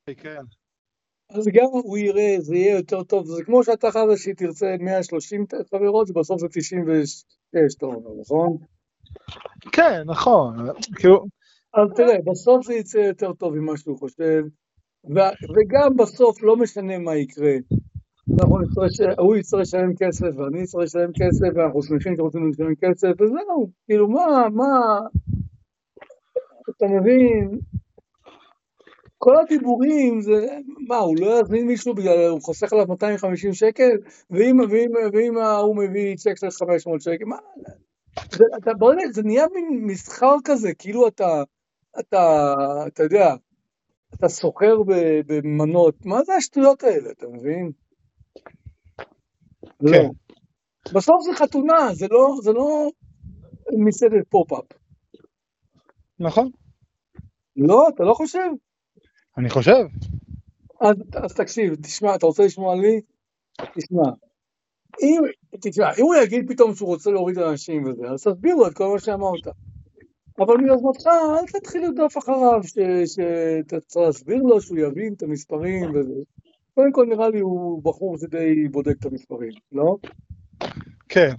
כן. אז גם הוא יראה, זה יהיה יותר טוב, זה כמו שאתה חייב שהיא תרצה 130 חברות, ובסוף זה 96, אתה אומר, נכון? כן, נכון, כאילו, אז תראה, בסוף זה יצא יותר טוב ממה שהוא חושב, וגם בסוף לא משנה מה יקרה, הוא יצטרך לשלם כסף, ואני אצטרך לשלם כסף, ואנחנו שמחים שרוצים לשלם כסף, וזהו, כאילו מה, אתה מבין, כל הדיבורים זה, מה, הוא לא יזמין מישהו בגלל, הוא חוסך עליו 250 שקל, ואם הוא מביא צ'ק של 500 שקל, מה, זה נהיה מין מסחר כזה, כאילו אתה יודע, אתה סוחר במנות, מה זה השטויות האלה, אתה מבין? כן. לא. בסוף זה חתונה, זה לא מסעדת פופ-אפ. נכון, לא, אתה לא חושב? אני חושב. אז תקשיב, תשמע, אתה רוצה לשמוע לי? תשמע, אם הוא יגיד פתאום שהוא רוצה להוריד אנשים וזה, אז תסביר לו את כל מה שאמרת. אבל מיוזמתך, אל תתחיל לרדוף אחריו, שתצטרך להסביר לו שהוא יבין את המספרים וזה. קודם כל נראה לי הוא בחור שדי בודק את המספרים, לא? כן.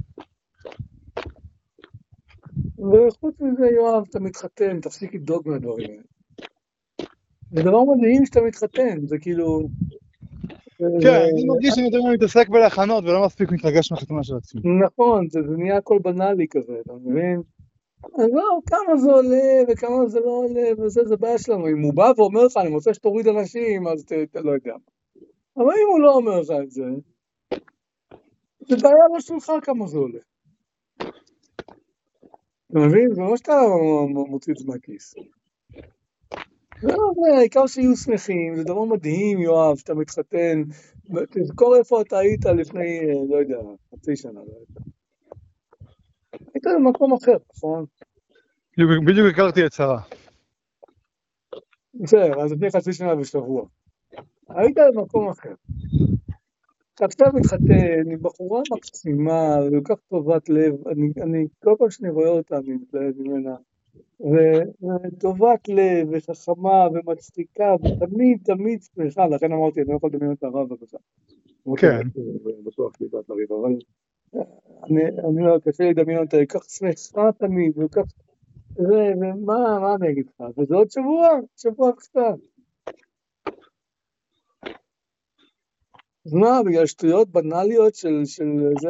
וחוץ מזה, יואב, אתה מתחתן, תפסיק לדאוג מהדברים האלה. זה דבר מדהים שאתה מתחתן, זה כאילו... כן, אני מרגיש שאני יותר מתעסק בלהכנות ולא מספיק מתרגש מהחתונה של עצמי. נכון, זה נהיה הכל בנאלי כזה, אתה מבין? אז לא, כמה זה עולה וכמה זה לא עולה, וזה, זה בעיה שלנו. אם הוא בא ואומר לך, אני רוצה שתוריד אנשים, אז אתה לא יודע. אבל אם הוא לא אומר לך את זה, זה בעיה לא שלך כמה זה עולה. אתה מבין? זה לא שאתה מוציא את זה מהכיס. זה, העיקר שיהיו שמחים, זה דבר מדהים, יואב, שאתה מתחתן. תזכור איפה אתה היית לפני, לא יודע, חצי שנה, לא יודע. היית במקום אחר, נכון? בדיוק הכרתי את שרה. בסדר, אז לפני חצי שנה ושבוע. היית במקום אחר. עכשיו מתחתן עם בחורה מקסימה, וכל כך טובת לב, אני כל פעם שאני רואה אותה, אני מתלהב ממנה, וטובת לב, וחכמה, ומצחיקה, ותמיד, תמיד שמחה, לכן אמרתי, אני לא יכול לדמיין את הרב בבקשה. אמרתי, כן. בטוח לדעת לריב, אבל אני לא, קשה לדמיין אותה, היא כך שמחה תמיד, וכך, ומה אני אגיד לך, וזה עוד שבוע קצת. אז מה, בגלל שטויות בנאליות של זה,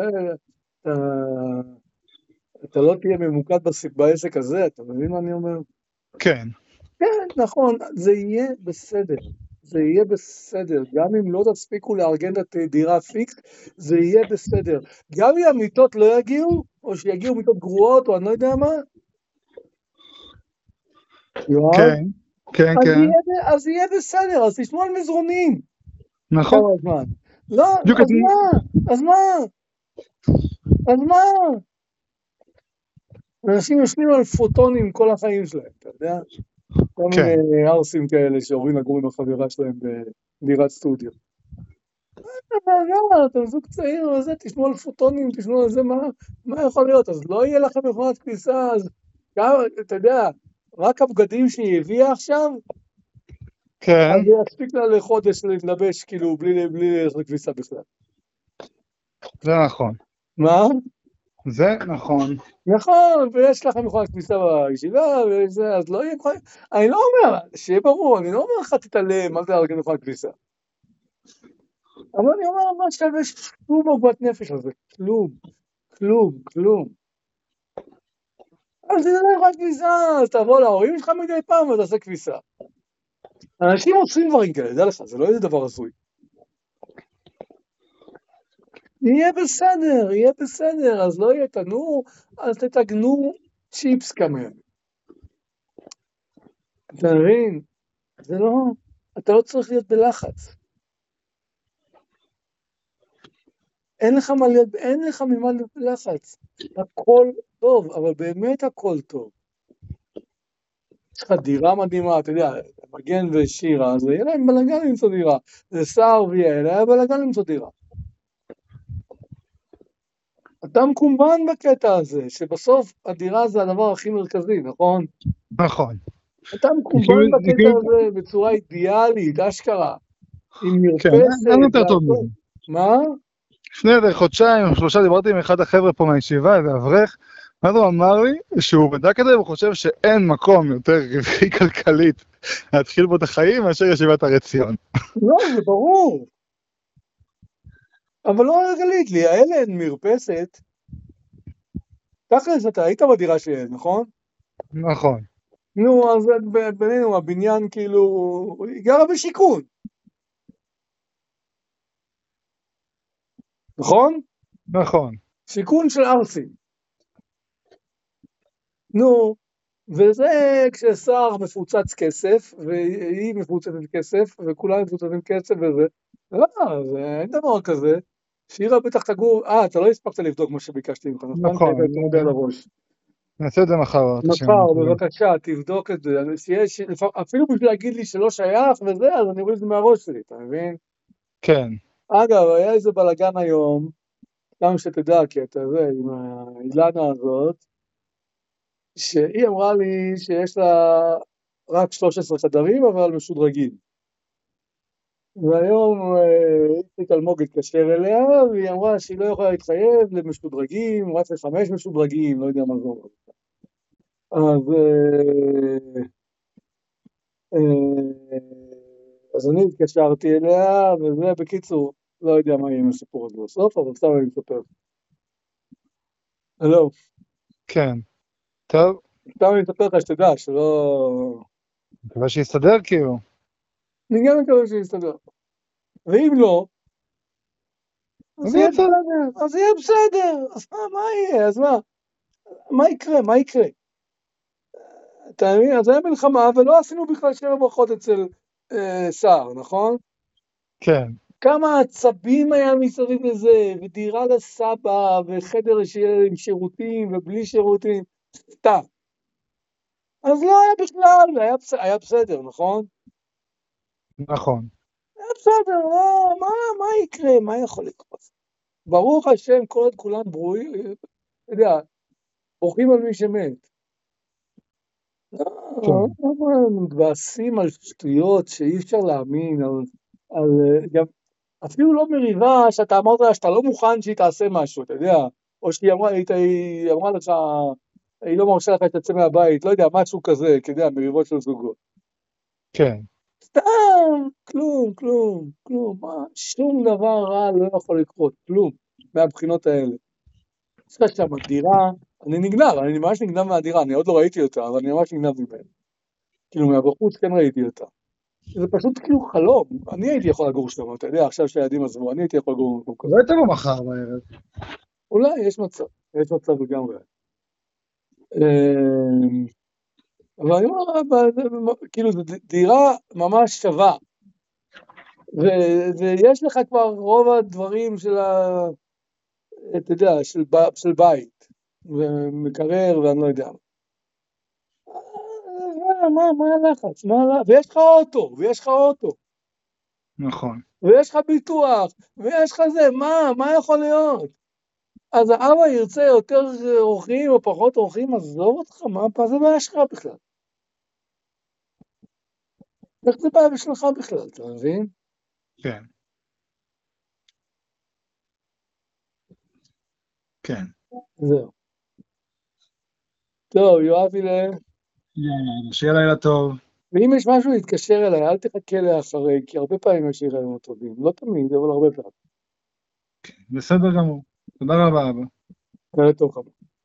אתה לא תהיה ממוקד בעסק הזה, אתה מבין מה אני אומר? כן. כן, נכון, זה יהיה בסדר. זה יהיה בסדר. גם אם לא תספיקו לארגן את דירה פיקס, זה יהיה בסדר. גם אם המיטות לא יגיעו, או שיגיעו מיטות גרועות, או אני לא יודע מה, יואב, כן. כן, כן. אז יהיה בסדר, אז תשמעו על מזרונים. נכון. כמה זמן. לא, בדיוק אז מה? אז מה? אז מה? אנשים יושבים על פוטונים כל החיים שלהם, אתה יודע? כל כן. מיני ארסים כאלה שעוברים לגור עם החברה שלהם בדירת סטודיו. לא, אתם זוג צעיר וזה, תשמעו על פוטונים, תשמעו על זה, מה יכול להיות? אז לא יהיה לכם מכונת כביסה, אז גם, אתה יודע, רק הבגדים שהיא הביאה עכשיו, כן. אז זה יספיק לה לחודש להתלבש, כאילו, בלי ללכת לכביסה בכלל. זה נכון. מה? זה נכון. נכון, ויש לכם מכונת כביסה בישיבה, וזה, אז לא יהיה מכונת... אני לא אומר, שיהיה ברור, אני לא אומר לך תתעלם, אל תארגן מכונת כביסה. אבל אני אומר, מה שווה שום עוגמת נפש על זה? כלום. אז תדע לך כביסה, אז תבוא להורים שלך מדי פעם ותעשה כביסה. אנשים עושים דברים כאלה, דע לך, זה לא איזה דבר הזוי. יהיה בסדר, אז לא יהיה תנור, אז תתגנו צ'יפס כמה ימים. אתה מבין? זה לא, אתה לא צריך להיות בלחץ. אין לך ממה להיות בלחץ. הכל טוב, אבל באמת הכל טוב. יש לך דירה מדהימה, אתה יודע, מגן ושירה, אז יהיה להם בלגן למצוא דירה. זה סער ויעל, היה בלגן למצוא דירה. אתה מקומבן בקטע הזה, שבסוף הדירה זה הדבר הכי מרכזי, נכון? נכון. אתה מקובל בקטע הזה בצורה אידיאלית, אשכרה, עם כן, מרפסת, אין יותר טוב מזה. מה? לפני איזה חודשיים או 3 דיברתי עם אחד החבר'ה פה מהישיבה, איזה אברך, ואז הוא אמר לי שהוא בדק את זה והוא חושב שאין מקום יותר רווחי כלכלית להתחיל בו את החיים מאשר ישיבת הר עציון. לא, זה ברור. אבל לא רגלית, לייעל אין מרפסת. תכלס, אתה היית בדירה שלי, נכון? נכון. נו, אז בינינו, הבניין כאילו, היא גרה בשיכון. נכון? נכון. שיכון של ארסים. נו, וזה כששר מפוצץ כסף, והיא מפוצצת כסף, וכולם מפוצצים כסף וזה. לא, זה אין דבר כזה. שירה בטח תגור, אתה לא הספקת לבדוק מה שביקשתי ממך, נכון? נכון. היית יותר מדי על הראש. נעשה את זה מחר. מחר, בבקשה, תבדוק את זה. אפילו בשביל להגיד לי שלא שייך וזה, אז אני רואה את זה מהראש שלי, אתה מבין? כן. אגב, היה איזה בלגן היום, גם שתדע, כי אתה יודע, עם האילנה הזאת, שהיא אמרה לי שיש לה רק 13 חדרים, אבל משודרגים. והיום איציק אלמוג התקשר אליה, והיא אמרה שהיא לא יכולה להתחייב למשודרגים, רק ל5 משודרגים, לא יודע מה זה אומר. אז אני התקשרתי אליה, וזה בקיצור, לא יודע מה יהיה עם הסיפור הזה בסוף, אבל סתם אני מספר. הלו. כן. טוב. סתם אני מספר לך שתדע, שלא... מקווה שיסתדר כאילו. אני גם מקווה שיסתדר. ואם לא, אז יהיה בסדר, אז יהיה בסדר, אז מה יהיה, אז מה יקרה, מה יקרה? אתה מבין, אז היה מלחמה, ולא עשינו בכלל 7 ברכות אצל שר, נכון? כן. כמה עצבים היה מסביב לזה, ודירה לסבא, וחדר שיהיה עם שירותים, ובלי שירותים, סתם. אז לא היה בכלל, היה בסדר, נכון? נכון. היה בסדר, לא, מה יקרה, מה יכול לקרות? ברוך השם, כל עוד כולם ברואים, אתה יודע, בורחים על מי שמת. לא, מתבאסים על שטויות שאי אפשר להאמין, גם אפילו לא מריבה שאתה אמרת לה שאתה לא מוכן שהיא תעשה משהו, אתה יודע, או שהיא אמרה לך, היא לא מרשה לך שתצא מהבית, לא יודע, משהו כזה, אתה יודע, מריבות של זוגות. כן. סתם, כלום, שום דבר רע לא יכול לקרות, כלום, מהבחינות האלה. יש לך שם דירה, אני ממש נגנב מהדירה, אני עוד לא ראיתי אותה, אבל אני ממש נגנב ממנה. כאילו מהבחוץ כן ראיתי אותה. זה פשוט כאילו חלום, אני הייתי יכול לגור שם, אתה יודע, עכשיו שהילדים עזבו, אני הייתי יכול לגור במקום כזה. לא הייתה בו מחר בערב. אולי, יש מצב לגמרי. אבל אני אומר, כאילו, זו דירה ממש שווה, ויש לך כבר רוב הדברים של אתה יודע, של בית, ומקרר ואני לא יודע. מה הלחץ? ויש לך אוטו. נכון. ויש לך ביטוח, ויש לך זה, מה יכול להיות? אז האבא ירצה יותר אורחים או פחות אורחים, עזוב אותך, מה זה בעיה שלך בכלל? איך זה בעיה בשבילך בכלל, אתה מבין? כן. כן. זהו. טוב, יואב אילן. שיהיה לילה טוב. ואם יש משהו להתקשר אליי, אל תחכה לאחרי, כי הרבה פעמים יש לי רעיונות טובים. לא תמיד, אבל הרבה פעמים. בסדר גמור. תודה רבה, אבא. לילה טוב, חבר.